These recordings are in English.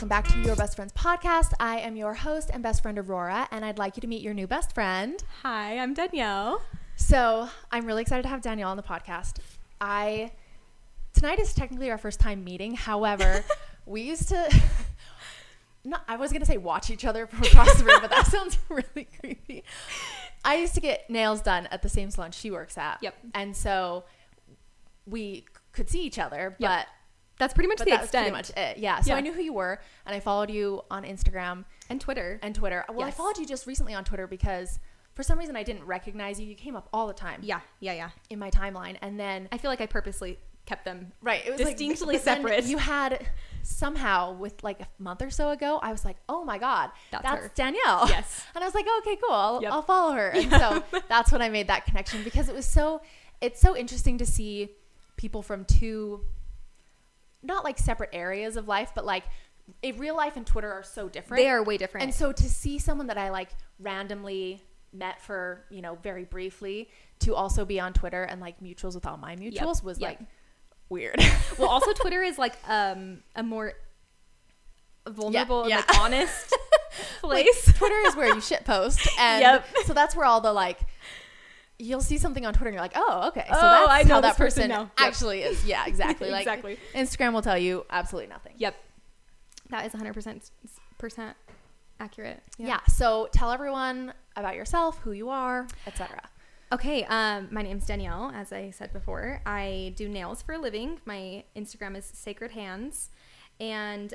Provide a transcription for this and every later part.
welcome back to Your Best Friends podcast. I am your host and best friend Aurora, and I'd like you to meet your new best friend. Hi, I'm Danielle. So I'm really excited to have Danielle on the podcast. Tonight is technically our first time meeting. However, we used to, I was going to say watch each other from across the room, but that sounds really creepy. I used to get nails done at the same salon she works at. Yep. And so we could see each other, Yep. but That's pretty much the that's extent. pretty much it. Yeah. So Yeah. I knew who you were, and I followed you on Instagram And Twitter. and Twitter. Well, I Yes. followed you just recently on Twitter because for some reason I didn't recognize you. You came up all the time Yeah. in my timeline. And then, I feel like I purposely kept them it was distinctly but then separate. You had somehow with like a month or so ago, I was like, oh my God, that's her. Danielle. Yes. And I was like, okay, cool. Yep. I'll follow her. And so that's when I made that connection because it's so interesting to see people from two, not like separate areas of life, but like real life and Twitter are so different. They are way different. And so to see someone that I like randomly met for, very briefly to also be on Twitter and like mutuals with all my mutuals was like weird. Well, also Twitter is like a more vulnerable and like honest place. Like, Twitter is where you shit post. And so that's where all the like, you'll see something on Twitter and you're like, oh, okay. So that's I know how this that person now. Yep. actually is. Yeah, exactly. Like Exactly. Instagram will tell you absolutely nothing. Yep. That is 100% accurate. Yeah. So tell everyone about yourself, who you are, etc. Okay, my name's Danielle, as I said before. I do nails for a living. My Instagram is Sacred Hands. And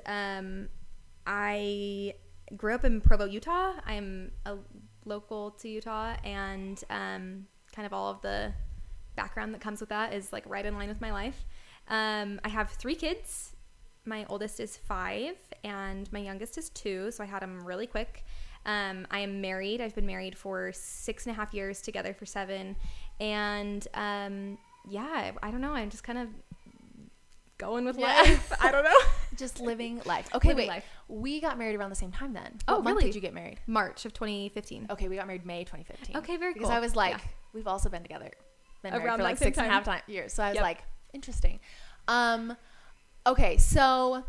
I grew up in Provo, Utah. I'm a local to Utah, and kind of all of the background that comes with that is like right in line with my life. I have 3 kids. My oldest is 5, and my youngest is 2, so I had them really quick. I am married. I've been married for 6.5 years, together for 7. And I don't know. I'm just kind of going with life. I don't know. Just living life. Okay, Living wait. life. We got married around the same time then. Oh, What month really? did you get married? March of 2015. Okay, we got married May 2015. Okay, very cool. Because I was like, Yeah. we've also been together. Been married Around for that like same 6.5 years. So I was Yep. like, interesting. Okay, so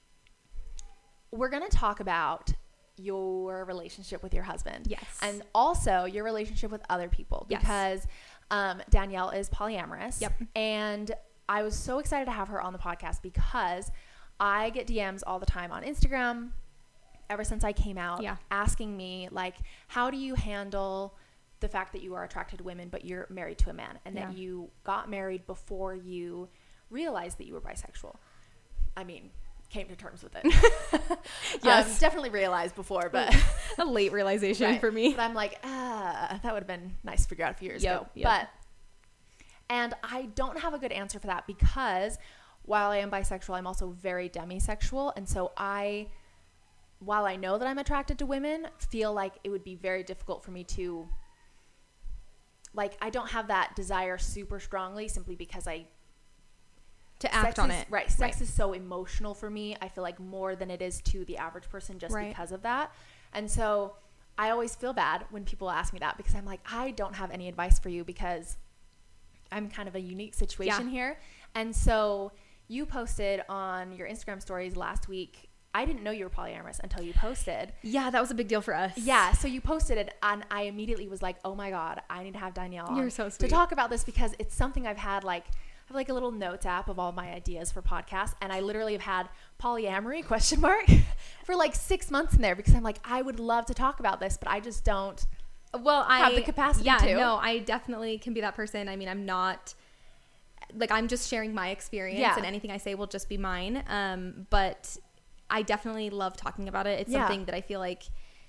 we're going to talk about your relationship with your husband. Yes. And also your relationship with other people. Yes. Because Danielle is polyamorous. Yep. And I was so excited to have her on the podcast because I get DMs all the time on Instagram ever since I came out asking me like, how do you handle the fact that you are attracted to women but you're married to a man and that you got married before you realized that you were bisexual? I mean, came to terms with it. Yes. Definitely realized before, but a late realization right. for me. But I'm like, that would have been nice to figure out a few years ago. Yep. And I don't have a good answer for that because while I am bisexual, I'm also very demisexual. And so while I know that I'm attracted to women, feel like it would be very difficult for me to, like, I don't have that desire super strongly simply because To act on it. Right. Sex is so emotional for me. I feel like more than it is to the average person just because of that. And so I always feel bad when people ask me that because I'm like, I don't have any advice for you because I'm kind of a unique situation here. And so you posted on your Instagram stories last week. I didn't know you were polyamorous until you posted. Yeah, that was a big deal for us. Yeah, so you posted it, and I immediately was like, oh my God, I need to have Danielle on You're so sweet. to talk about this because it's something I've had like, I have like a little notes app of all my ideas for podcasts, and I literally have had polyamory ? For like 6 months in there because I'm like, I would love to talk about this, but I just don't have the capacity to. Yeah, no, I definitely can be that person. I mean, I'm not, like, I'm just sharing my experience and anything I say will just be mine. But I definitely love talking about it. It's something that I feel like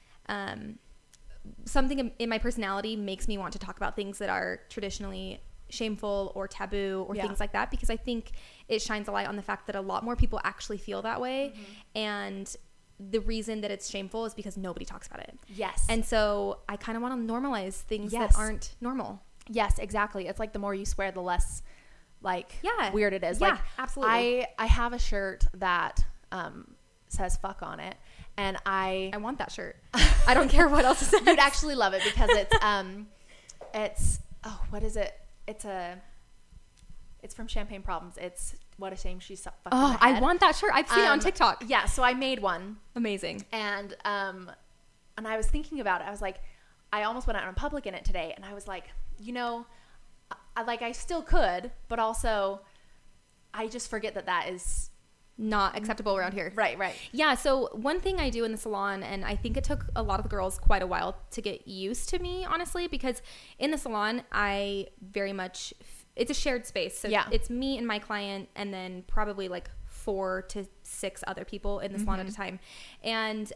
something in my personality makes me want to talk about things that are traditionally shameful or taboo or things like that, because I think it shines a light on the fact that a lot more people actually feel that way. And the reason that it's shameful is because nobody talks about it. Yes. And so I kind of want to normalize things that aren't normal. Yes, exactly. It's like the more you swear, the less like weird it is. Yeah, like, absolutely. I have a shirt that says fuck on it, and I want that shirt. I don't care what else it says. You'd actually love it because it's what is it? It's It's from Champagne Problems. It's What a Shame She's Fucked Oh, in the Head. I want that shirt. I've seen it on TikTok. Yeah, so I made one. Amazing. And I was thinking about it. I was like, I almost went out in public in it today, and I was like, you know, I still could, but also I just forget that is not acceptable around here. Right. Yeah, so one thing I do in the salon, and I think it took a lot of the girls quite a while to get used to me, honestly, because in the salon, I very much, it's a shared space. So it's me and my client, and then probably like 4 to 6 other people in the salon at a time. And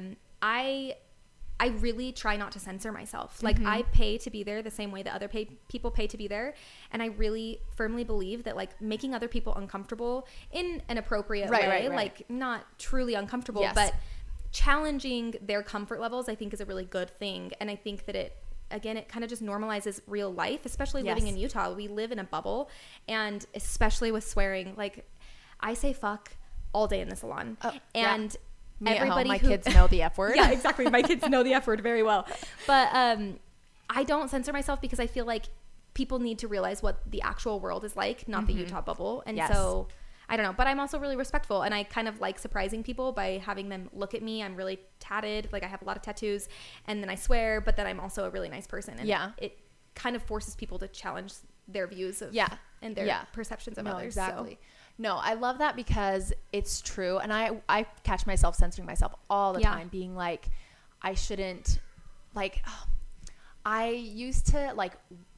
I really try not to censor myself. Like, I pay to be there the same way that other people pay to be there. And I really firmly believe that, like, making other people uncomfortable in an appropriate way, like, not truly uncomfortable, but challenging their comfort levels, I think is a really good thing. And I think that it kind of just normalizes real life, especially living in Utah. We live in a bubble, and especially with swearing, like, I say fuck all day in the salon. And everybody my kids know the F word. Yeah, exactly. My kids know the F word very well. But I don't censor myself because I feel like people need to realize what the actual world is like, not the Utah bubble. And so I don't know, but I'm also really respectful, and I kind of like surprising people by having them look at me. I'm really tatted, like I have a lot of tattoos, and then I swear, but then I'm also a really nice person. And it kind of forces people to challenge their views of and their perceptions of others. Exactly. So. No, I love that because it's true. And I catch myself censoring myself all the time, being like, I shouldn't, like, I used to like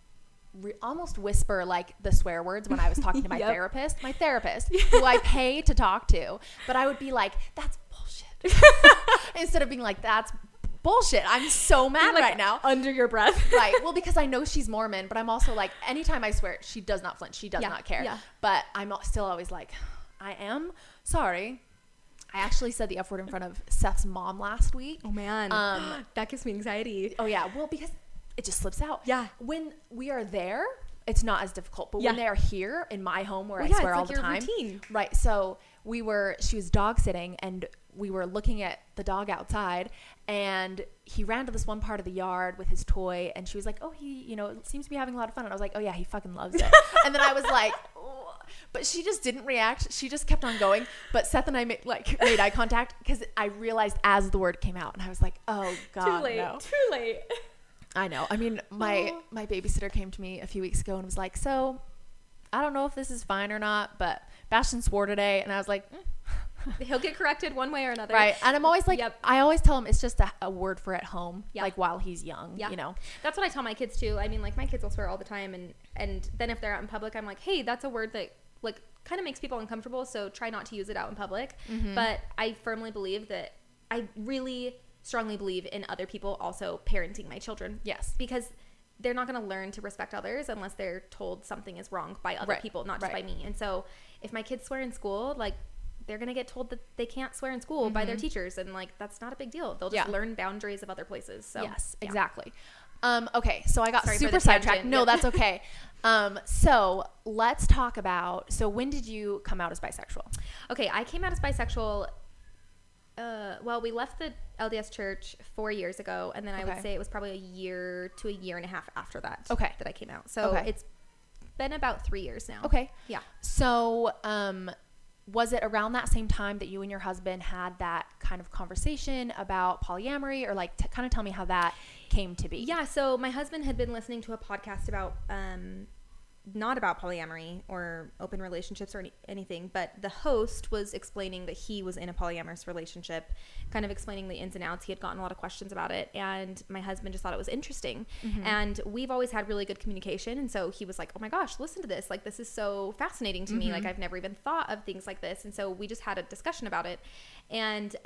almost whisper like the swear words when I was talking to my therapist, who I pay to talk to, but I would be like, that's bullshit. Instead of being like, that's bullshit. I'm so mad right now. Under your breath. Right. Well, because I know she's Mormon, but I'm also like, anytime I swear, she does not flinch. She does not care. Yeah. But I'm still always like, I am sorry. I actually said the F word in front of Seth's mom last week. Oh, man. That gives me anxiety. Oh, yeah. Well, because it just slips out. Yeah. When we are there, it's not as difficult. But when they're here in my home where I swear all the time. Routine. Right. So she was dog sitting, and we were looking at the dog outside, and he ran to this one part of the yard with his toy, and she was like, oh, he, seems to be having a lot of fun. And I was like, oh yeah, he fucking loves it. And then I was like, oh. But she just didn't react. She just kept on going. But Seth and I made eye contact because I realized as the word came out, and I was like, oh God, Too late. I know. I mean, my babysitter came to me a few weeks ago and was like, so I don't know if this is fine or not, but Bastion swore today. And I was like, he'll get corrected one way or another. Right. And I'm always like, I always tell him it's just a word for at home, like while he's young, That's what I tell my kids too. I mean, like, my kids will swear all the time. And then if they're out in public, I'm like, hey, that's a word that like kind of makes people uncomfortable. So try not to use it out in public. But I firmly believe that I really strongly believe in other people also parenting my children. Yes. Because they're not going to learn to respect others unless they're told something is wrong by other people, not just by me. And so if my kids swear in school, like, they're going to get told that they can't swear in school by their teachers. And like, that's not a big deal. They'll just learn boundaries of other places. So yes, exactly. Okay. So I got super sidetracked. No, that's okay. So let's talk about, so when did you come out as bisexual? Okay. I came out as bisexual. Well, we left the LDS church 4 years ago. And then I would say it was probably a year to a year and a half after that. That I came out. So it's been about 3 years now. Okay. Yeah. So, was it around that same time that you and your husband had that kind of conversation about polyamory, or like kind of tell me how that came to be? Yeah. So my husband had been listening to a podcast about, not about polyamory or open relationships or anything, but the host was explaining that he was in a polyamorous relationship, kind of explaining the ins and outs. He had gotten a lot of questions about it, and my husband just thought it was interesting. And we've always had really good communication, and so he was like, oh my gosh, listen to this. Like, this is so fascinating to me. Like, I've never even thought of things like this. And so we just had a discussion about it, and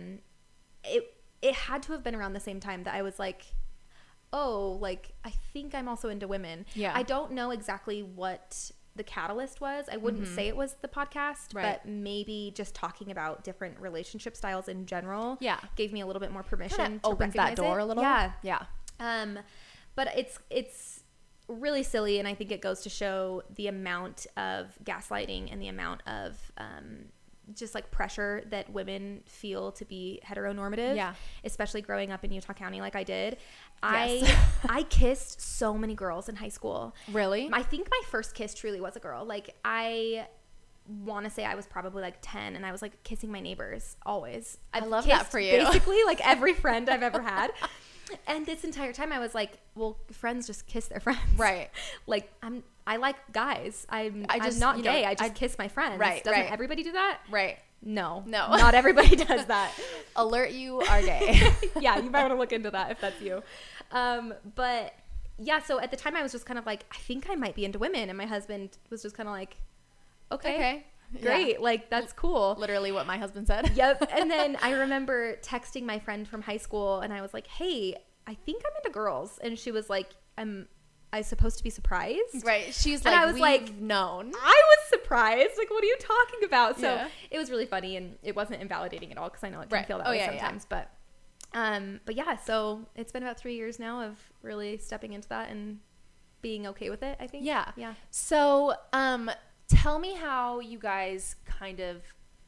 it had to have been around the same time that I was like, oh, like, I think I'm also into women. Yeah. I don't know exactly what the catalyst was. I wouldn't say it was the podcast, but maybe just talking about different relationship styles in general gave me a little bit more permission to opens that door a little. Yeah. But it's really silly, and I think it goes to show the amount of gaslighting and the amount of just like pressure that women feel to be heteronormative, especially growing up in Utah County like I did. Yes. I kissed so many girls in high school. Really? I think my first kiss truly was a girl. Like, I want to say I was probably like 10 and I was like kissing my neighbors always. I love that for you. Basically like every friend I've ever had. And this entire time I was like, well, friends just kiss their friends. Right. Like I like guys. I'm not gay. I just kiss my friends. Right. Doesn't everybody do that? Right. No. Not everybody does that. Alert, you are gay. Yeah, you might want to look into that if that's you. But yeah, so at the time I was just kind of like, I think I might be into women. And my husband was just kind of like, okay. Great. Yeah. Like, that's cool. Literally what my husband said. Yep. And then I remember texting my friend from high school and I was like, hey, I think I'm into girls. And she was like, am I supposed to be surprised? Right. She's like, I was like, known. I was surprised. Like, what are you talking about? So it was really funny and it wasn't invalidating at all because I know it can feel that way sometimes. But yeah, so it's been about 3 years now of really stepping into that and being okay with it, I think. Yeah. Yeah. So, tell me how you guys kind of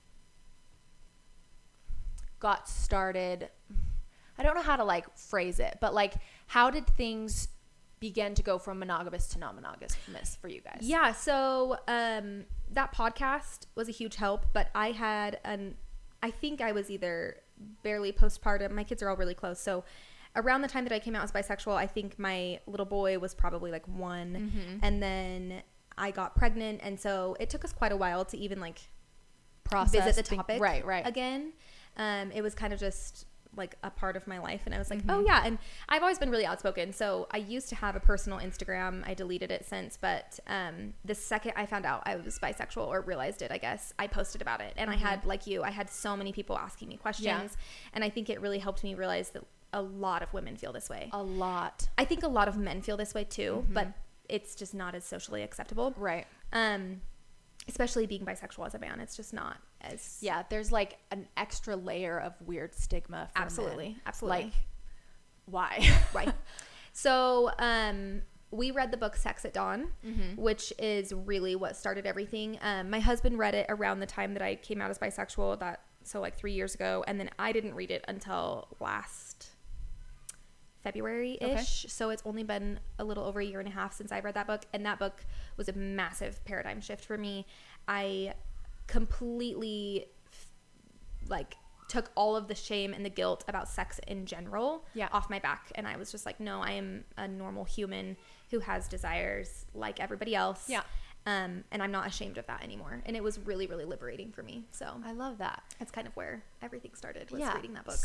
got started. I don't know how to like phrase it, but like how did things begin to go from monogamous to non-monogamous for you guys? Yeah. So that podcast was a huge help, but I think I was either barely postpartum. My kids are all really close. So around the time that I came out as bisexual, I think my little boy was probably like 1. And then I got pregnant, and so it took us quite a while to even like visit the topic again. It was kind of just like a part of my life, and I was like, oh yeah. And I've always been really outspoken, so I used to have a personal Instagram. I deleted it since, but the second I found out I was bisexual, or realized it, I guess, I posted about it. And I had, like you, I had so many people asking me questions, and I think it really helped me realize that a lot of women feel this way. A lot. I think a lot of men feel this way too, but it's just not as socially acceptable. Right. Especially being bisexual as a man. It's just not as... Yeah, there's like an extra layer of weird stigma for men. Absolutely. Like, why? Right. So, we read the book Sex at Dawn, which is really what started everything. My husband read it around the time that I came out as bisexual, so like 3 years ago, and then I didn't read it until last February-ish. Okay. So it's only been a little over 1.5 years since I read that book, and that book was a massive paradigm shift for me. I completely like took all of the shame and the guilt about sex in general off my back, and I was just like, no, I am a normal human who has desires like everybody else. And I'm not ashamed of that anymore. And it was really, really liberating for me. So I love that. That's kind of where everything started, was reading that book.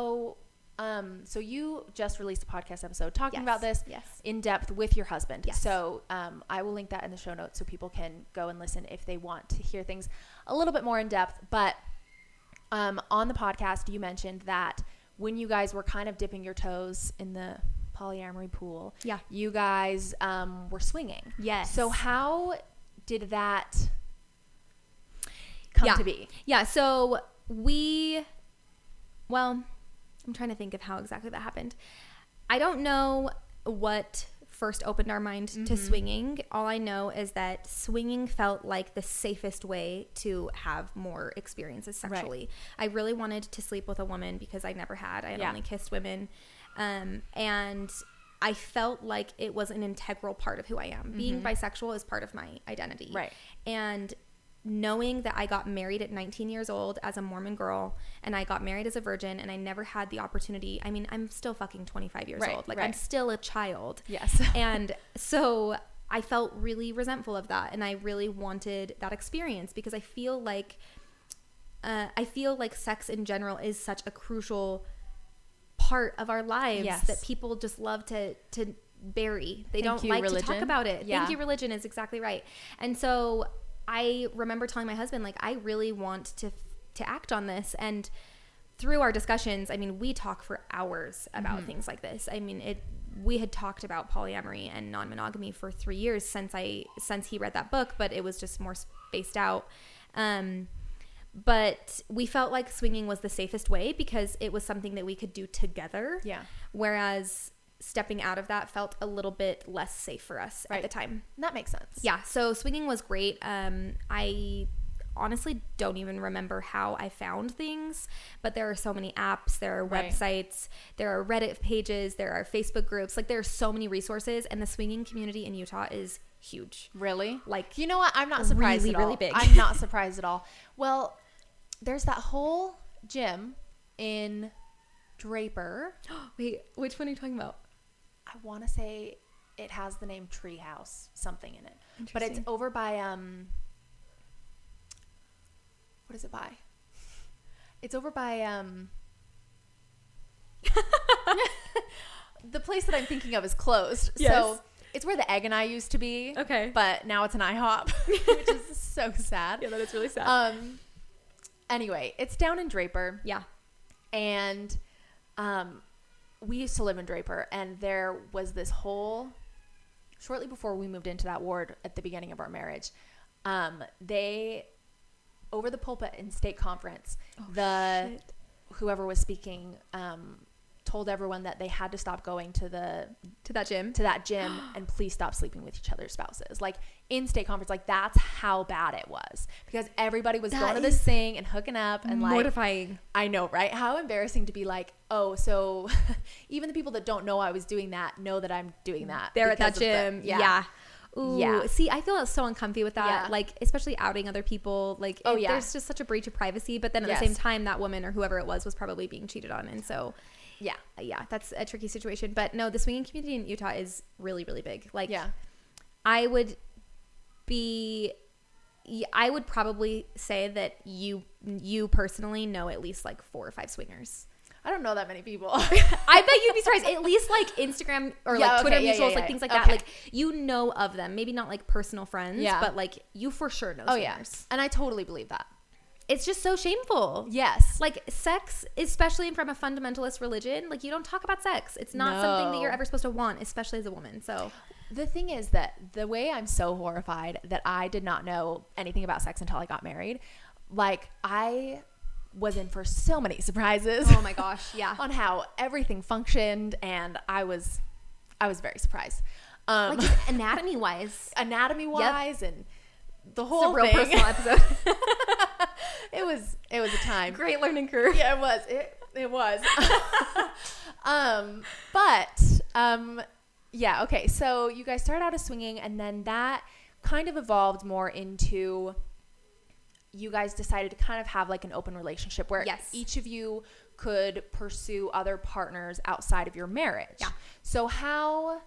So you just released a podcast episode talking about this in depth with your husband. Yes. So I will link that in the show notes so people can go and listen if they want to hear things a little bit more in depth. But on the podcast, you mentioned that when you guys were kind of dipping your toes in the polyamory pool, you guys were swinging. Yes. So how did that come to be? Yeah. So I'm trying to think of how exactly that happened. I don't know what first opened our mind to swinging. All I know is that swinging felt like the safest way to have more experiences sexually. Right. I really wanted to sleep with a woman because I never had. I had only kissed women. And I felt like it was an integral part of who I am. Being bisexual is part of my identity. Right. And knowing that I got married at 19 years old as a Mormon girl, and I got married as a virgin, and I never had the opportunity. I mean, I'm still fucking 25 years old. Like, I'm still a child. Yes. And so I felt really resentful of that, and I really wanted that experience because I feel like sex in general is such a crucial part of our lives that people just love to bury. They don't like to talk about it. Thank you, religion is exactly right. And so I remember telling my husband, like, I really want to act on this. And through our discussions, I mean, we talk for hours about things like this. I mean, we had talked about polyamory and non-monogamy for 3 years since he read that book, but it was just more spaced out. But we felt like swinging was the safest way because it was something that we could do together. Yeah. Whereas stepping out of that felt a little bit less safe for us at the time. That makes sense. Yeah. So swinging was great. I honestly don't even remember how I found things, but there are so many apps, there are websites, there are Reddit pages, there are Facebook groups. Like, there are so many resources, and the swinging community in Utah is huge. Really? Like, you know what? I'm not surprised really, at all. really big. I'm not surprised at all. Well, there's that whole gym in Draper. Wait, which one are you talking about? I want to say it has the name Treehouse, something in it. But it's over by, what is it by? It's over by, the place that I'm thinking of is closed. Yes. So it's where the Egg and I used to be. Okay. But now it's an IHOP, which is so sad. Yeah, that is really sad. Anyway, it's down in Draper. Yeah. And we used to live in Draper, and there was this whole, shortly before we moved into that ward at the beginning of our marriage, they, over the pulpit in state conference, whoever was speaking told everyone that they had to stop going to that gym and please stop sleeping with each other's spouses. Like, in state conference, like, that's how bad it was, because everybody was going to this thing and hooking up, and like, mortifying. I know, right? How embarrassing to be like, oh, so even the people that don't know I was doing that know that I'm doing that. They're at that gym. Yeah. Ooh, yeah. See, I feel so uncomfy with that. Yeah. Like, especially outing other people. Like, there's just such a breach of privacy. But then at the same time, that woman or whoever it was probably being cheated on. And so, yeah, that's a tricky situation. But no, the swinging community in Utah is really, really big. Like, I would probably say that you personally know at least like 4 or 5 swingers. I don't know that many people. I bet you'd be surprised. At least like Instagram or like Twitter mutuals, like things like that. Like, you know of them. Maybe not like personal friends, but like you for sure know swingers. Yeah. And I totally believe that. It's just so shameful. Yes. Like, sex, especially from a fundamentalist religion, like, you don't talk about sex. It's not something that you're ever supposed to want, especially as a woman. So the thing is that the way I'm so horrified that I did not know anything about sex until I got married, like, I was in for so many surprises. Oh my gosh, yeah. On how everything functioned, and I was very surprised. Like, just anatomy-wise. And the whole thing. It's a real personal episode. It was a time. Great learning curve. Yeah, it was. It was. Yeah, okay. So you guys started out as swinging, and then that kind of evolved more into, you guys decided to kind of have like an open relationship where each of you could pursue other partners outside of your marriage. Yeah. So how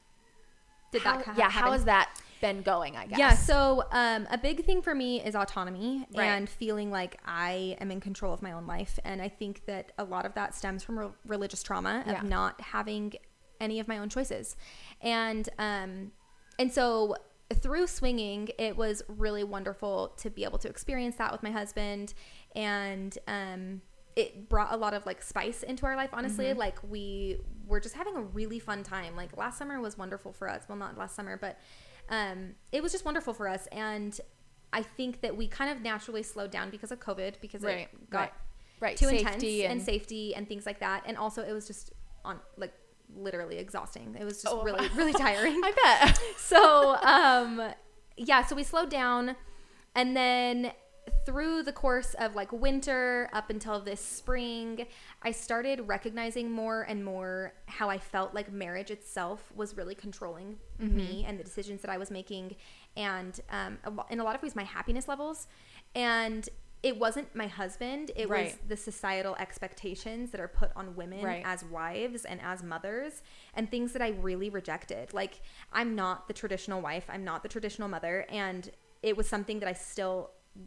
has that been going, I guess? Yeah, so a big thing for me is autonomy and feeling like I am in control of my own life. And I think that a lot of that stems from religious trauma of not having any of my own choices. And so through swinging, it was really wonderful to be able to experience that with my husband. And it brought a lot of like spice into our life, honestly. Mm-hmm. Like, we were just having a really fun time. Like, last summer was wonderful for us. Well, not last summer, but it was just wonderful for us. And I think that we kind of naturally slowed down because of COVID, because it got too intense, and safety and things like that. And also it was just literally exhausting. It was just really, really tiring. I bet. So, so we slowed down, and then through the course of like winter up until this spring, I started recognizing more and more how I felt like marriage itself was really controlling me and the decisions that I was making, and in a lot of ways my happiness levels. And it wasn't my husband, it was the societal expectations that are put on women as wives and as mothers, and things that I really rejected. Like, I'm not the traditional wife, I'm not the traditional mother, and it was something that I still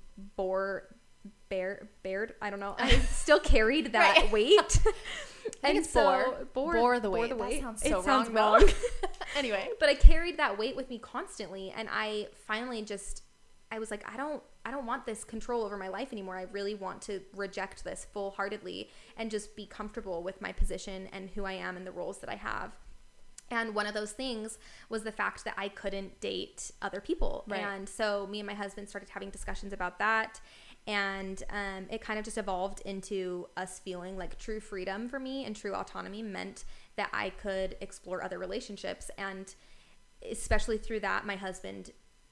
bared, I don't know. I still carried that weight. And bore the weight. That sounds wrong. Anyway. But I carried that weight with me constantly, and I finally I was like, I don't want this control over my life anymore. I really want to reject this full-heartedly and just be comfortable with my position and who I am and the roles that I have. And one of those things was the fact that I couldn't date other people. Right. And so me and my husband started having discussions about that. And it kind of just evolved into us feeling like true freedom for me and true autonomy meant that I could explore other relationships. And especially through that, my husband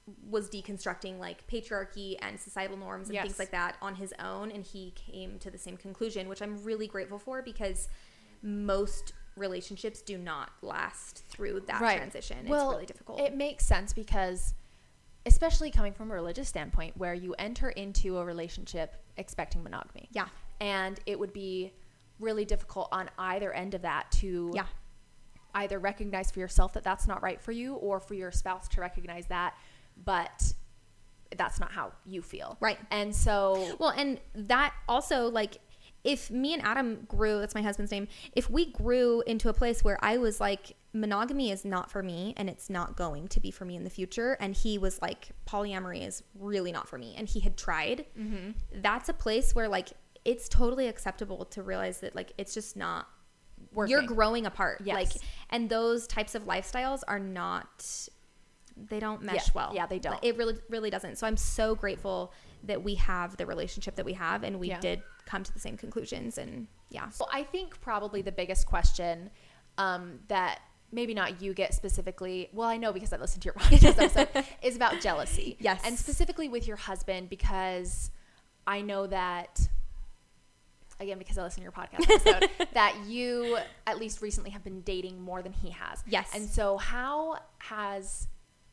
was deconstructing like patriarchy and societal norms and things like that on his own, and he came to the same conclusion, which I'm really grateful for, because most relationships do not last through that transition. Well, it's really difficult. It makes sense, because especially coming from a religious standpoint, where you enter into a relationship expecting monogamy. Yeah. And it would be really difficult on either end of that to either recognize for yourself that that's not right for you, or for your spouse to recognize that, but that's not how you feel. Right. And so... Well, and that also, like, if me and Adam grew, that's my husband's name, if we grew into a place where I was like, monogamy is not for me and it's not going to be for me in the future, and he was like, polyamory is really not for me, and he had tried, that's a place where like it's totally acceptable to realize that like it's just not working. You're growing apart. Yes. Like, and those types of lifestyles are not... they don't mesh well. Yeah, they don't. It really doesn't. So I'm so grateful that we have the relationship that we have, and we did come to the same conclusions. And Well, I think probably the biggest question that maybe not you get specifically, well, I know because I listened to your podcast episode, is about jealousy. Yes. And specifically with your husband, because I know that, again, because I listened to your podcast episode, that you at least recently have been dating more than he has. Yes. And so how has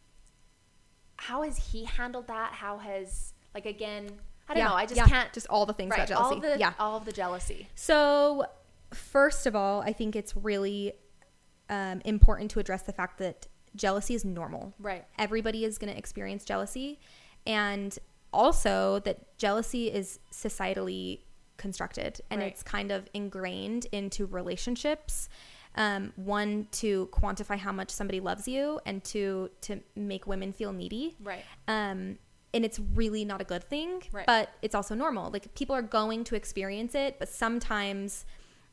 he handled that? How has, like, again, I don't know. I just can't. Just all the things about jealousy. All of the jealousy. So first of all, I think it's really important to address the fact that jealousy is normal. Right. Everybody is going to experience jealousy. And also that jealousy is societally constructed, and it's kind of ingrained into relationships. One, to quantify how much somebody loves you, and to make women feel needy. Right. And it's really not a good thing, but it's also normal. Like, people are going to experience it, but sometimes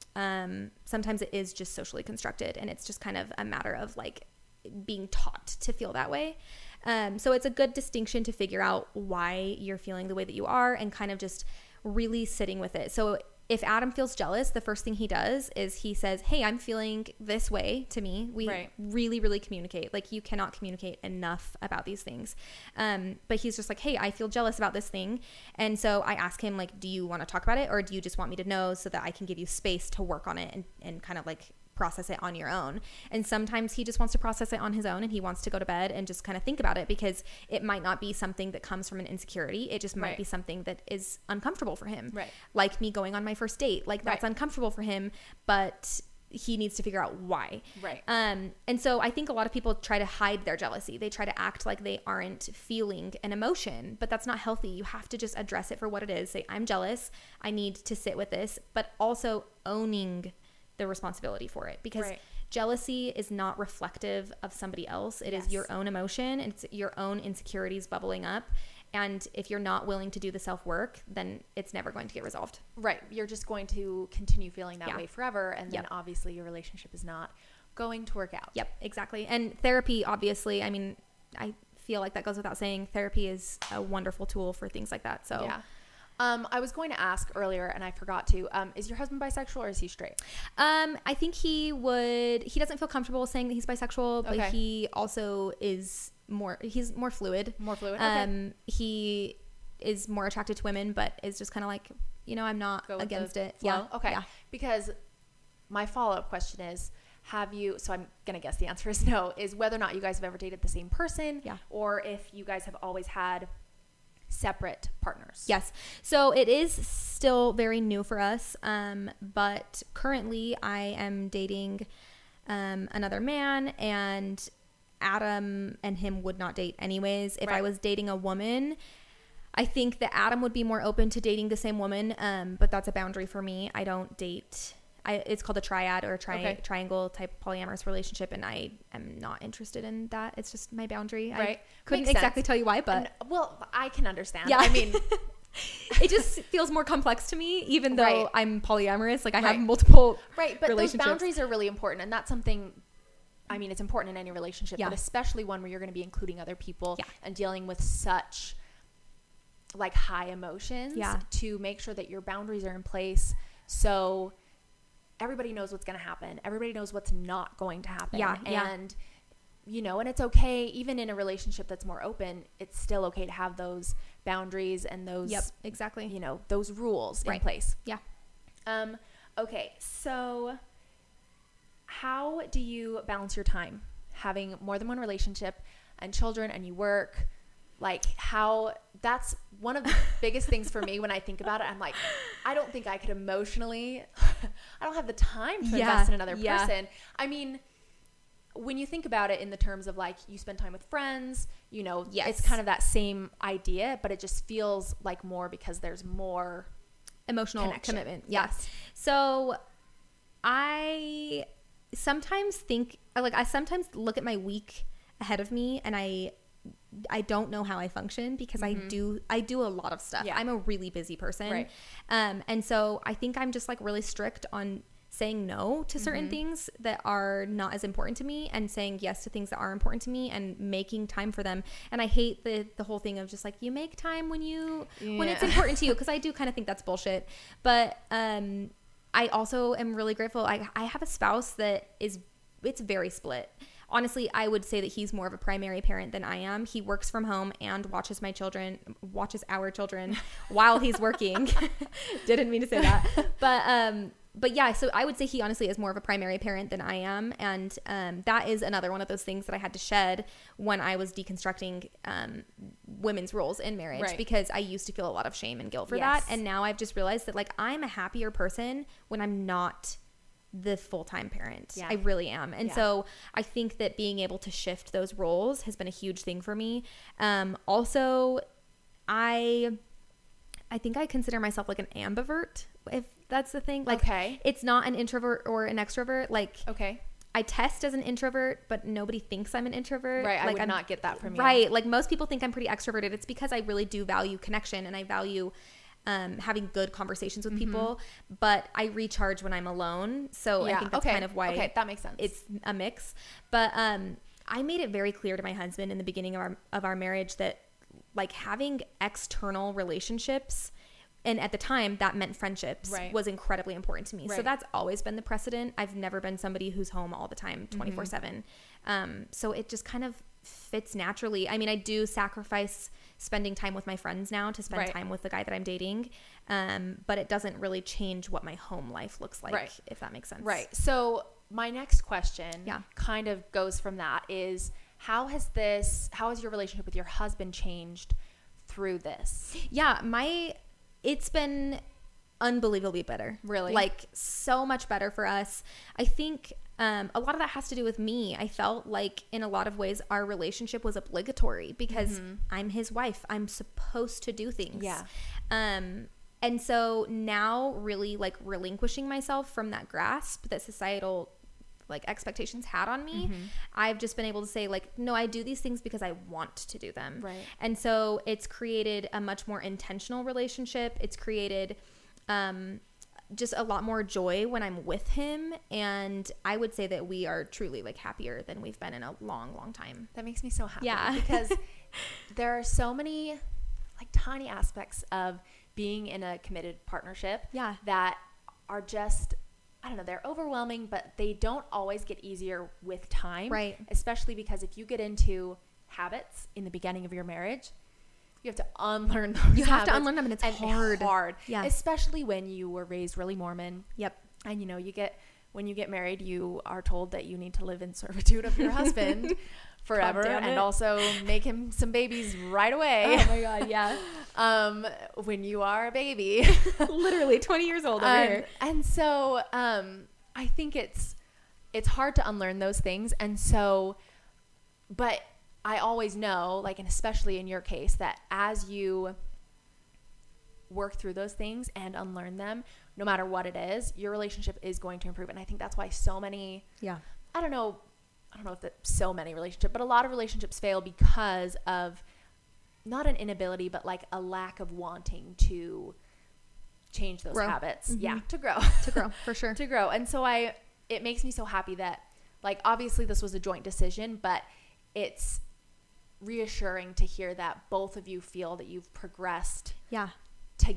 it is just socially constructed, and it's just kind of a matter of like being taught to feel that way. So it's a good distinction to figure out why you're feeling the way that you are, and kind of just really sitting with it. So if Adam feels jealous, the first thing he does is he says, hey, I'm feeling this way to me. We really, really communicate. Like, you cannot communicate enough about these things. But he's just like, hey, I feel jealous about this thing. And so I ask him, like, do you want to talk about it, or do you just want me to know so that I can give you space to work on it and kind of like process it on your own? And sometimes he just wants to process it on his own, and he wants to go to bed and just kind of think about it, because it might not be something that comes from an insecurity. It just might be something that is uncomfortable for him. Right. Like me going on my first date, like that's uncomfortable for him, but he needs to figure out why. Right. And so I think a lot of people try to hide their jealousy. They try to act like they aren't feeling an emotion, but that's not healthy. You have to just address it for what it is. Say, I'm jealous. I need to sit with this, but also owning the responsibility for it, because jealousy is not reflective of somebody else. It is your own emotion. It's your own insecurities bubbling up. And if you're not willing to do the self-work, then it's never going to get resolved. Right. You're just going to continue feeling that way forever. And then obviously your relationship is not going to work out. Yep, exactly. And therapy, obviously, I mean, I feel like that goes without saying. Therapy is a wonderful tool for things like that. So I was going to ask earlier and I forgot to, is your husband bisexual or is he straight? I think he doesn't feel comfortable saying that he's bisexual, but he also is he's more fluid. More fluid. Okay. He is more attracted to women, but is just kind of like, I'm not against it. Flow? Yeah. Okay. Yeah. Because my follow-up question is, so I'm going to guess the answer is no, is whether or not you guys have ever dated the same person, or if you guys have always had separate partners. Yes. So it is still very new for us. But currently I am dating another man, and Adam and him would not date anyways. If I was dating a woman, I think that Adam would be more open to dating the same woman. But that's a boundary for me. I don't date... it's called a triad or triangle type polyamorous relationship, and I am not interested in that. It's just my boundary. I couldn't exactly tell you why, but I can understand. Yeah. I mean, it just feels more complex to me, even though I'm polyamorous. Like, I have multiple but those boundaries are really important, and that's something. I mean, it's important in any relationship, but especially one where you're going to be including other people and dealing with such like high emotions. To make sure that your boundaries are in place, so everybody knows what's going to happen. Everybody knows what's not going to happen. And you know, and it's okay, even in a relationship that's more open, it's still okay to have those boundaries and those, exactly, you know, those rules in place. Yeah. Okay. So how do you balance your time having more than one relationship and children and you work? Like how, that's one of the biggest things for me when I think about it. I'm like, I don't think I could emotionally, I don't have the time to invest in another person. I mean, when you think about it in the terms of like you spend time with friends, you know, it's kind of that same idea, but it just feels like more because there's more emotional commitment. Yes. So I sometimes think, like, I sometimes look at my week ahead of me and I don't know how I function because I do a lot of stuff. I'm a really busy person. Right. And so I think I'm just like really strict on saying no to certain things that are not as important to me and saying yes to things that are important to me and making time for them. And I hate the whole thing of just like, you make time when it's important to you, because I do kind of think that's bullshit. But I also am really grateful. I have a spouse that it's very split. Honestly, I would say that he's more of a primary parent than I am. He works from home and watches our children while he's working. Didn't mean to say that. But yeah, so I would say he honestly is more of a primary parent than I am. And that is another one of those things that I had to shed when I was deconstructing women's roles in marriage, because I used to feel a lot of shame and guilt for that. And now I've just realized that like I'm a happier person when I'm not the full-time parent. I really am. And so I think that being able to shift those roles has been a huge thing for me. Also, I think I consider myself like an ambivert, if that's the thing. Like, it's not an introvert or an extrovert. Like, I test as an introvert, but nobody thinks I'm an introvert. Right. Like, I would not get that from you. Right. Like most people think I'm pretty extroverted. It's because I really do value connection and I value having good conversations with people, but I recharge when I'm alone. So I think that's kind of why that makes sense. It's a mix. But I made it very clear to my husband in the beginning of our marriage that like having external relationships, and at the time that meant friendships, was incredibly important to me. So that's always been the precedent. I've never been somebody who's home all the time 24/7. So it just kind of fits naturally. I mean, I do sacrifice spending time with my friends now to spend time with the guy that I'm dating. But it doesn't really change what my home life looks like, if that makes sense. Right. So my next question kind of goes from that is, how has your relationship with your husband changed through this? Yeah, it's been unbelievably better. Really? Like so much better for us. I think a lot of that has to do with me. I felt like in a lot of ways our relationship was obligatory because I'm his wife. I'm supposed to do things. Yeah. And so now really like relinquishing myself from that grasp that societal like expectations had on me, I've just been able to say like, no, I do these things because I want to do them. Right. And so it's created a much more intentional relationship. It's created just a lot more joy when I'm with him. And I would say that we are truly like happier than we've been in a long, long time. That makes me so happy. Yeah. Because there are so many like tiny aspects of being in a committed partnership that are just, I don't know, they're overwhelming, but they don't always get easier with time. Right. Especially because if you get into habits in the beginning of your marriage, you have to unlearn those You have to unlearn them, and it's hard. Yeah. Especially when you were raised really Mormon. Yep. And, you know, when you get married, you are told that you need to live in servitude of your husband forever and also make him some babies right away. Oh my God, yeah. When you are a baby. Literally 20 years old over here. And so I think it's hard to unlearn those things. And so, but I always know, like, and especially in your case, that as you work through those things and unlearn them, no matter what it is, your relationship is going to improve. And I think that's why so many, I don't know if that's so many relationships, but a lot of relationships fail because of not an inability, but like a lack of wanting to change those habits. Yeah. To grow, for sure. To grow. And so it makes me so happy that, like, obviously this was a joint decision, but it's reassuring to hear that both of you feel that you've progressed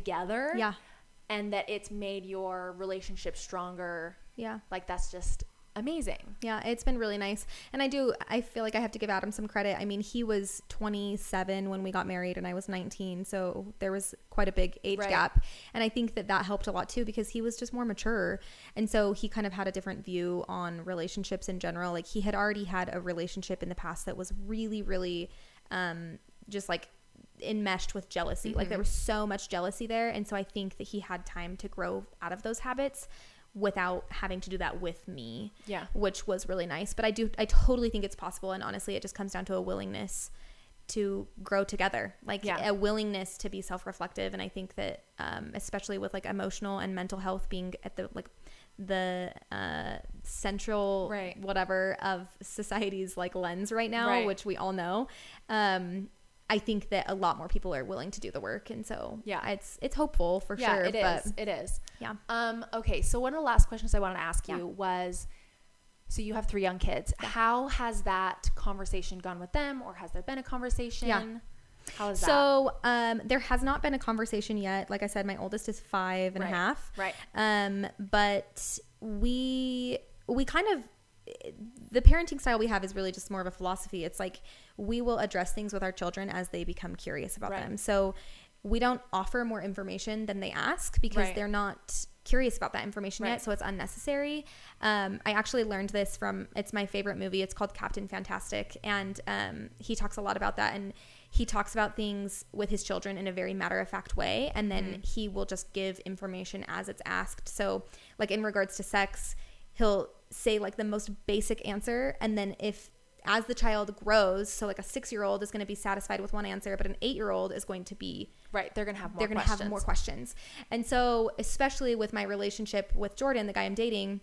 together, and that it's made your relationship stronger. Like, that's just amazing. Yeah, it's been really nice. And I feel like I have to give Adam some credit. I mean, he was 27 when we got married and I was 19. So there was quite a big age gap. And I think that helped a lot too, because he was just more mature. And so he kind of had a different view on relationships in general. Like, he had already had a relationship in the past that was really, really just like enmeshed with jealousy. Mm-hmm. Like, there was so much jealousy there. And so I think that he had time to grow out of those habits without having to do that with me, which was really nice. But I totally think it's possible. And honestly, it just comes down to a willingness to grow together, like a willingness to be self-reflective. And I think that especially with like emotional and mental health being at the central whatever of society's like lens right now, which we all know, I think that a lot more people are willing to do the work. And so it's hopeful for sure. It is. Yeah. Okay. So one of the last questions I wanted to ask you was, so you have 3 young kids. Yeah. How has that conversation gone with them, or has there been a conversation? Yeah. How is that? So there has not been a conversation yet. Like I said, my oldest is 5 and a half. Right. But we kind of, the parenting style we have is really just more of a philosophy. It's like, we will address things with our children as they become curious about them. So we don't offer more information than they ask, because they're not curious about that information yet. So it's unnecessary. I actually learned this from, it's my favorite movie. It's called Captain Fantastic. And he talks a lot about that. And he talks about things with his children in a very matter-of-fact way. And then he will just give information as it's asked. So like in regards to sex, he'll say like the most basic answer. And then as the child grows, so like a 6-year-old is going to be satisfied with one answer, but an 8-year-old is going to be they're going to have more questions. And so especially with my relationship with Jordan, the guy I'm dating,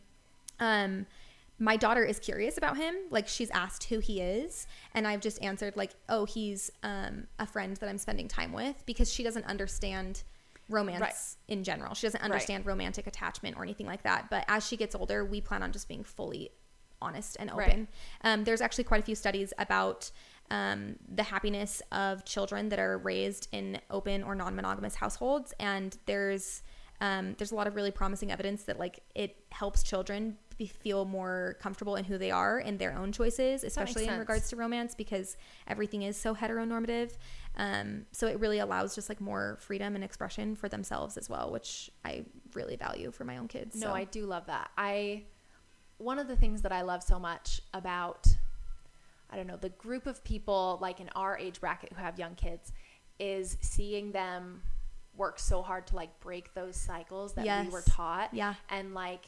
my daughter is curious about him. Like, she's asked who he is, and I've just answered like, oh, he's a friend that I'm spending time with, because she doesn't understand romance in general. She doesn't understand romantic attachment or anything like that. But as she gets older, we plan on just being fully honest and open. There's actually quite a few studies about the happiness of children that are raised in open or non-monogamous households, and there's a lot of really promising evidence that like it helps children feel more comfortable in who they are and their own choices, especially in regards to romance, because everything is so heteronormative. So it really allows just like more freedom and expression for themselves as well, which I really value for my own kids. No, I do love that. One of the things that I love so much about, I don't know, the group of people like in our age bracket who have young kids, is seeing them work so hard to like break those cycles that we were taught. Yeah. And like,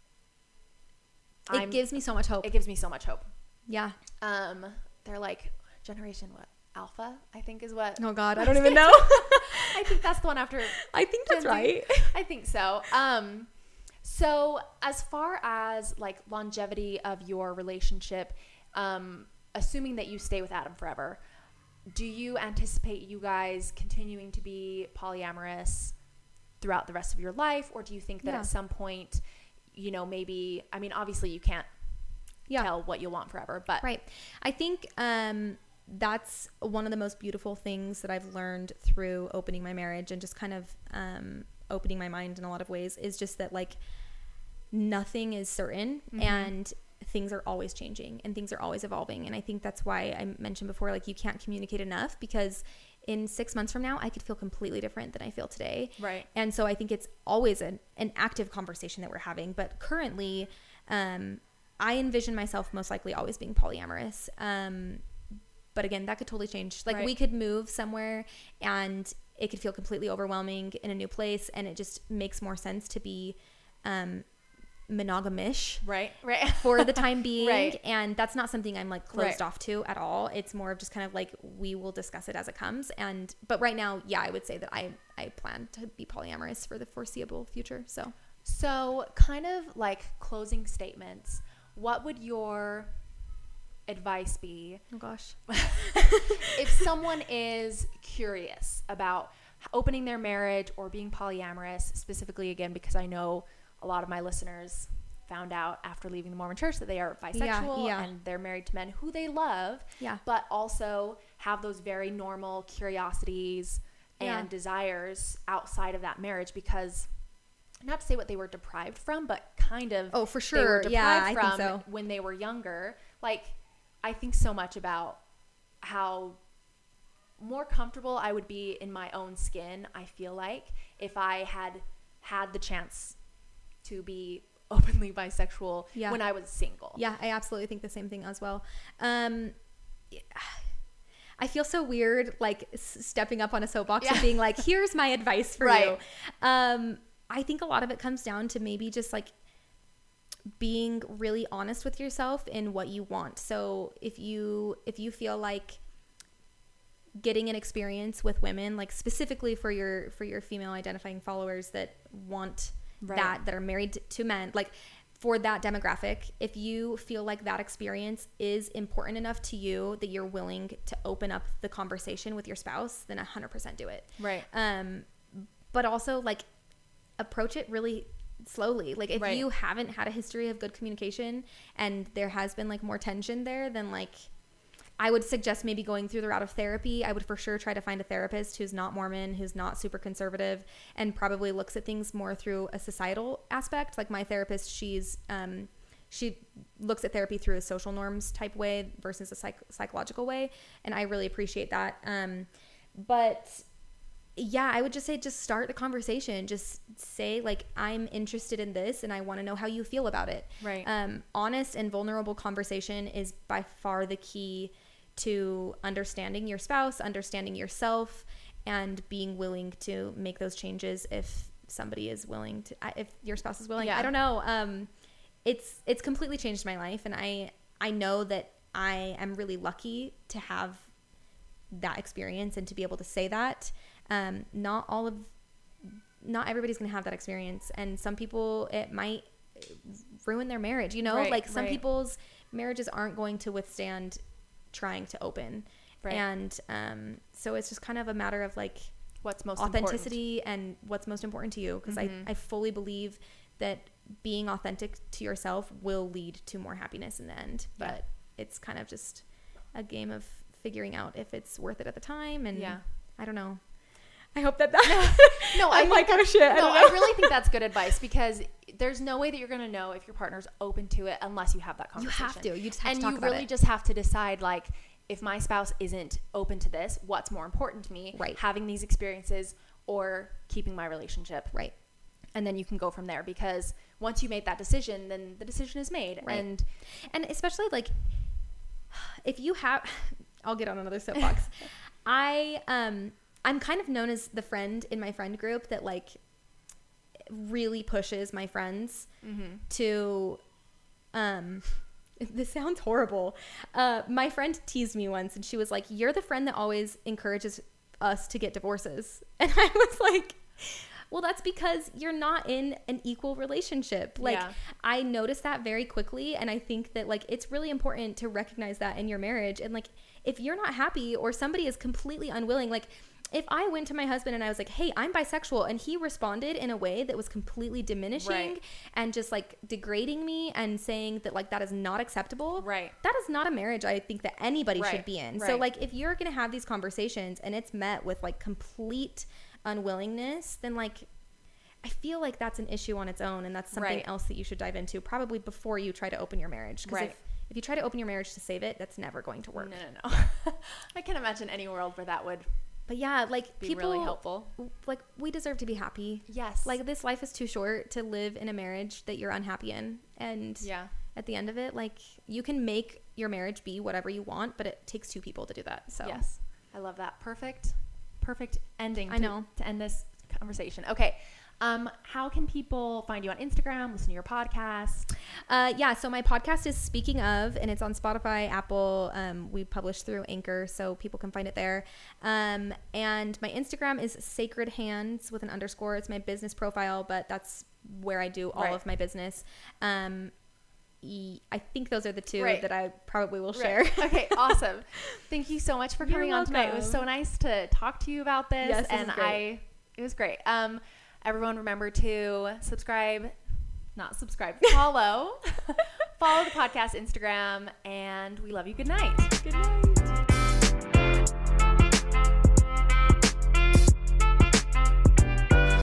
it gives me so much hope. It gives me so much hope. Yeah. They're like generation Alpha, I think is what. Oh God, I don't even know. I think that's the one after. I think that's right. I think so. So as far as like longevity of your relationship, assuming that you stay with Adam forever, do you anticipate you guys continuing to be polyamorous throughout the rest of your life? Or do you think that at some point, you know, maybe, I mean, obviously you can't tell what you want forever, but. Right. I think that's one of the most beautiful things that I've learned through opening my marriage and just kind of opening my mind in a lot of ways, is just that like nothing is certain and things are always changing and things are always evolving. And I think that's why I mentioned before, like, you can't communicate enough, because in 6 months from now, I could feel completely different than I feel today. Right. And so I think it's always an active conversation that we're having. But currently, I envision myself most likely always being polyamorous. But again, that could totally change. Like, we could move somewhere and it could feel completely overwhelming in a new place, and it just makes more sense to be monogamish for the time being. And that's not something I'm like closed off to at all. It's more of just kind of like, we will discuss it as it comes. But right now, I would say that I plan to be polyamorous for the foreseeable future. So kind of like closing statements, what would your advice be? Oh gosh. If someone is curious about opening their marriage or being polyamorous, specifically, again, because I know a lot of my listeners found out after leaving the Mormon church that they are bisexual and they're married to men who they love, but also have those very normal curiosities and desires outside of that marriage, because not to say what they were deprived from, but kind of. Oh, for sure. They were deprived I from think so. when they were younger. Like, I think so much about how more comfortable I would be in my own skin, I feel like, if I had the chance to be openly bisexual when I was single. Yeah, I absolutely think the same thing as well. I feel so weird, like, stepping up on a soapbox and being like, here's my advice for you. I think a lot of it comes down to maybe just, like, being really honest with yourself in what you want. So if you feel like getting an experience with women, like specifically for your female identifying followers that want that are married to men, like for that demographic, if you feel like that experience is important enough to you that you're willing to open up the conversation with your spouse, then 100% do it. Right. But also, like, approach it really slowly. Like, if you haven't had a history of good communication and there has been, like, more tension there, then, like, I would suggest maybe going through the route of therapy. I would for sure try to find a therapist who's not Mormon, who's not super conservative, and probably looks at things more through a societal aspect. Like, my therapist, she looks at therapy through a social norms type way versus a psychological way, and I really appreciate that. But yeah, I would just say, just start the conversation. Just say, like, I'm interested in this and I want to know how you feel about it. Right. Honest and vulnerable conversation is by far the key to understanding your spouse, understanding yourself, and being willing to make those changes if somebody is willing to, if your spouse is willing. I don't know. It's completely changed my life, and I know that I am really lucky to have that experience and to be able to say that. Not everybody's going to have that experience, and some people, it might ruin their marriage, you know, like some people's marriages aren't going to withstand trying to open. And, so it's just kind of a matter of, like, what's most authenticity important. And what's most important to you. Cause I fully believe that being authentic to yourself will lead to more happiness in the end, but it's kind of just a game of figuring out if it's worth it at the time. And I don't know. I hope that no, I'm like, oh shit. I really think that's good advice, because there's no way that you're going to know if your partner's open to it unless you have that conversation. You have to. You just have to talk about it. And you really just have to decide, like, if my spouse isn't open to this, what's more important to me? Right. Having these experiences or keeping my relationship. Right. And then you can go from there, because once you made that decision, then the decision is made. Right. And especially, like, if you have, I'll get on another soapbox. I'm kind of known as the friend in my friend group that, like, really pushes my friends to, this sounds horrible. My friend teased me once, and she was like, you're the friend that always encourages us to get divorces. And I was like, well, that's because you're not in an equal relationship. Like, I noticed that very quickly. And I think that, like, it's really important to recognize that in your marriage. And, like, if you're not happy or somebody is completely unwilling, like, if I went to my husband and I was like, hey, I'm bisexual, and he responded in a way that was completely diminishing and just, like, degrading me and saying that, like, that is not acceptable. Right. That is not a marriage I think that anybody should be in. So, like, if you're going to have these conversations and it's met with, like, complete unwillingness, then, like, I feel like that's an issue on its own, and that's something else that you should dive into probably before you try to open your marriage. Because if you try to open your marriage to save it, that's never going to work. No. I can't imagine any world where that would. But yeah, like, be people, really helpful. Like, we deserve to be happy. Yes. Like, this life is too short to live in a marriage that you're unhappy in. And at the end of it, like, you can make your marriage be whatever you want, but it takes two people to do that. So yes, I love that. Perfect ending. I know. To end this conversation. Okay. How can people find you on Instagram, listen to your podcast? So my podcast is Speaking Of, and it's on Spotify, Apple. We publish through Anchor, so people can find it there. And my Instagram is Sacred Hands with an _. It's my business profile, but that's where I do all of my business. I think those are the two that I probably will share. Okay, awesome. Thank you so much for coming on tonight. It was so nice to talk to you about this. Yes, it was great. Everyone remember to follow the podcast Instagram, and we love you. Good night. Good night.